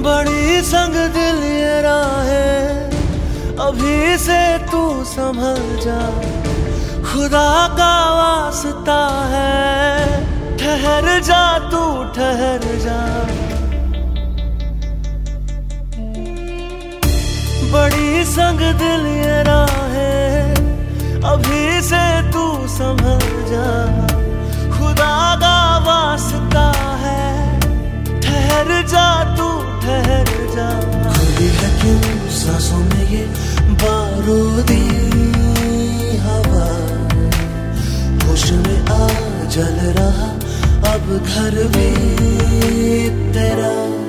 बड़ी संग दिल ये राहें अभी से तू संभल जा, खुदा का वास्ता है ठहर जा, तू ठहर जा। बड़ी संग दिल ये राहें अभी से तू संभल जा, खुदा का वास्ता है ठहर जा, तू ठहर जा। खुली है क्यों सांसों में ये बारूदी हवा, होश में आ जल रहा अब घर भी तेरा।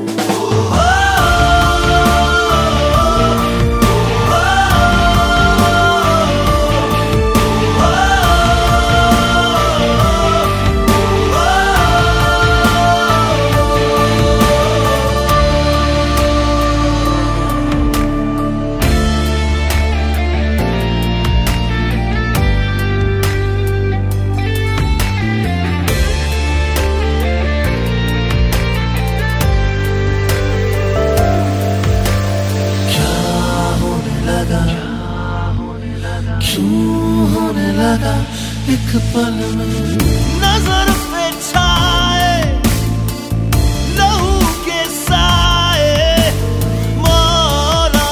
क्यों होने लगा एक पल में नजर पे छाए लहू के साए, मौला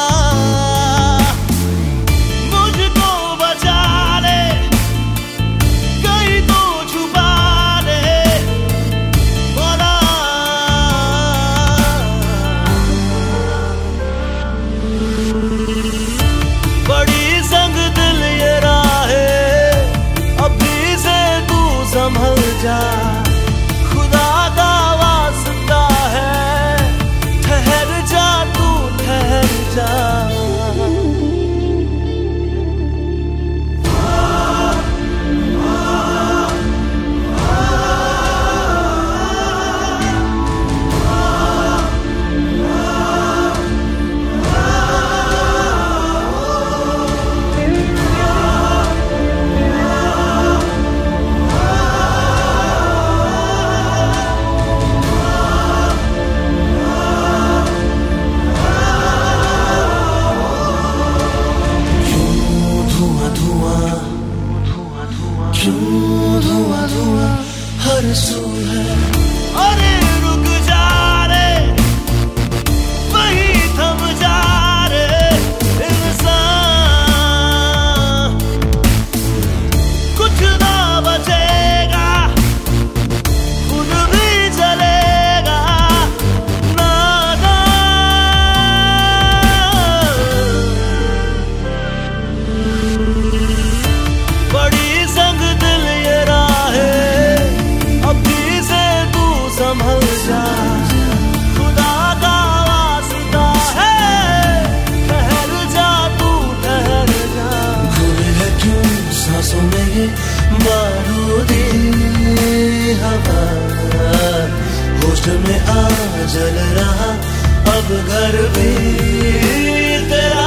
मुझको बचा ले, कहीं तो छुपा ले मौला। बड़ी संग दिल ये राहें अभी से तू संभल जा, खुदा का वास्ता है ठहर जा, तू ठहर जा। क्यों धुआं धुआं हर सू है, अरे रुक जा रे वही थम जा रे इंसान, कुछ ना बचेगा खुद भी जलेगा नादान। बड़ी संग दिल ये राहें अभी से तू संभल जा, खुदा का वास्ता है ठहर जा, तू ठहर जा। घुले है क्यों सांसों में ये बारूदी हवा, होश में आ जल रहा अब घर भी तेरा।